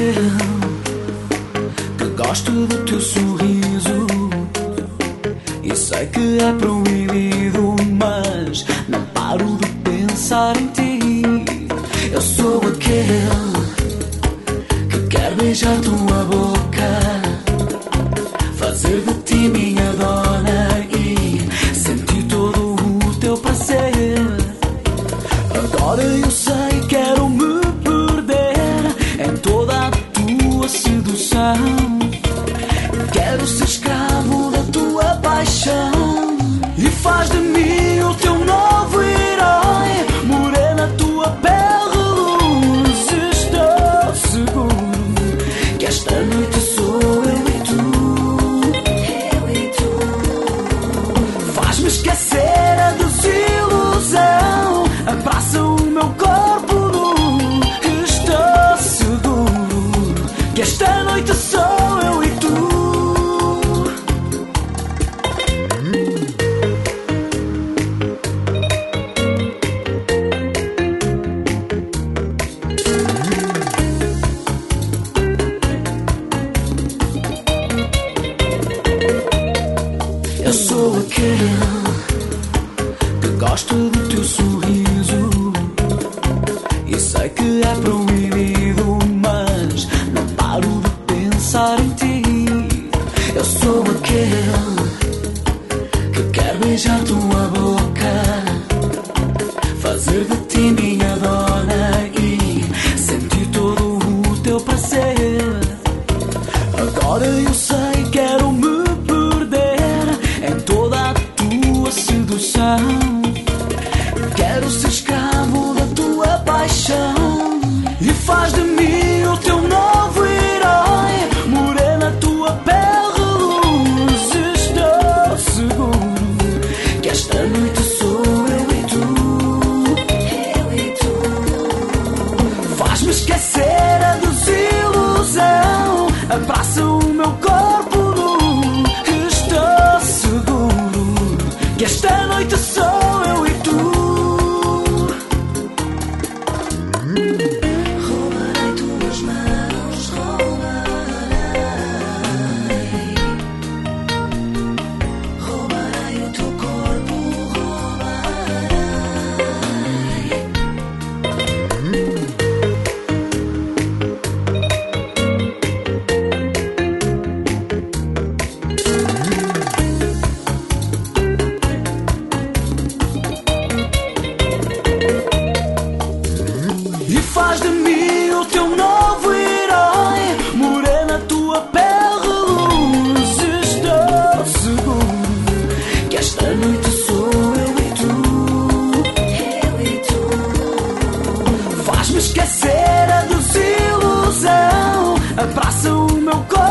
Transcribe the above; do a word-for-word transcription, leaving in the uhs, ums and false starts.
que gosto do teu sorriso e sei que é proibido, mas não paro de pensar em ti. Eu sou aquele que quer beijar tua boca, fazer de ti minha dona e sentir todo o teu prazer. Agora eu sei, quero me perder em toda a tua sedução. Quero ser escravo da tua paixão e faz de mim o teu novo herói. Morena, tua pele luz, estou seguro que esta noite sou eu e tu. Eu e tu. Faz-me esquecer a desilusão, abraça o meu corpo nu. Estou seguro que esta noite sou eu e tu. Eu sou aquele que gosto do teu sorriso e sei que é proibido, mas não paro de pensar em ti. Eu sou aquele que quer beijar tua boca, fazer de ti minha dona e sentir todo o teu prazer. Agora eu sei, quero me perder em toda a tua sedução. Quero ser escravo da tua paixão e faz de mim o teu novo herói. Morena, tua pele luz, estou seguro que esta noite sou eu e tu. Eu e tu. Faz-me esquecer a desilusão, abraça o meu corpo nu. Estou seguro que esta noite sou eu e tu. Roubarei tuas mãos, roubarei. Roubarei o teu corpo, roubarei. E faz de mim o teu novo herói. Morena, tua pele luz, estou seguro que esta noite sou eu e tu. Eu e tu. Faz-me esquecer a desilusão, abraça o meu corpo